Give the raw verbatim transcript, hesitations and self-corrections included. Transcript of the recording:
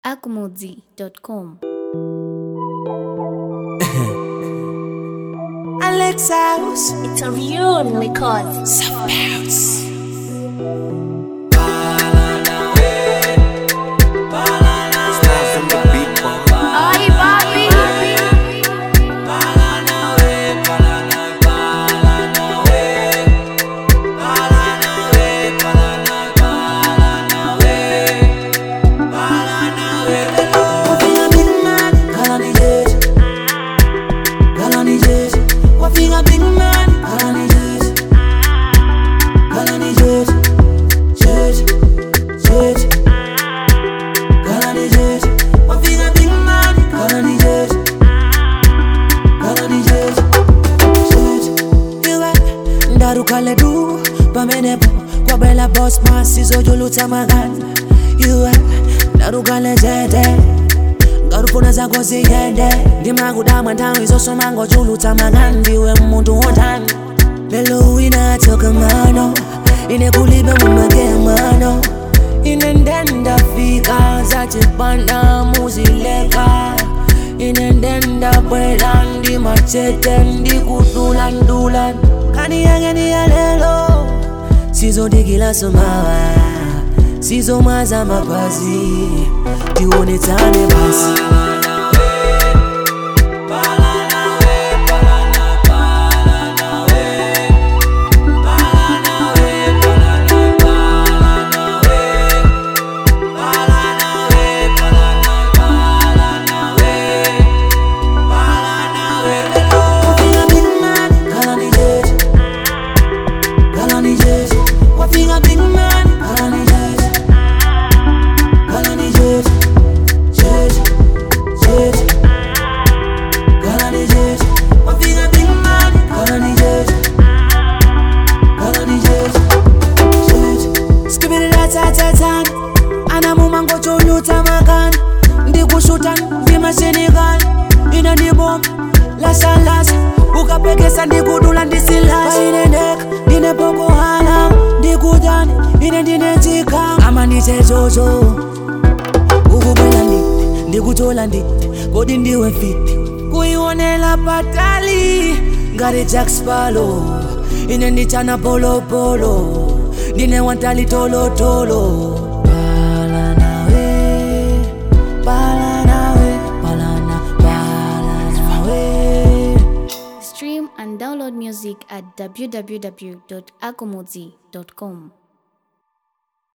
akumudzi dot com. Alex House. It's a real record. Some bounce. Kaledu, pamenepo kwa bela boss man sizo juluta magana. Yue, naru kale jete, garupuna za gozi yende. Dimagu dama tangu izoso mango juluta magana. Diwe mundu ondani, lelo ina toka mano. Ine kulibe mumage mano. Ine ndenda fika za chipanda muzileka. Ine ndenda bwela ndi machete ndi kudulan dulan. Kani yange ni ya lelo, sizo digila sumawa, sizo maza mapazi, tiwone tane basi. Ana mumango choluta makan, ndi kushutan, ndi mashinigan. Ina ndi bomb, lasa lasa, ukapegesa ndi kudula ndi silas. Ine nek, ine poko halam, ndi kudani, ine ndine tika. Ama nite jojo, ukubwela ndi, ndi kutola ndi, kodi ndiwe fiti. Kuionela patali, ngari Jack Sparrow. Ine ndi chana polo polo, ndine wantali tolo tolo. Stream and download music at w w w dot akumudzi dot com.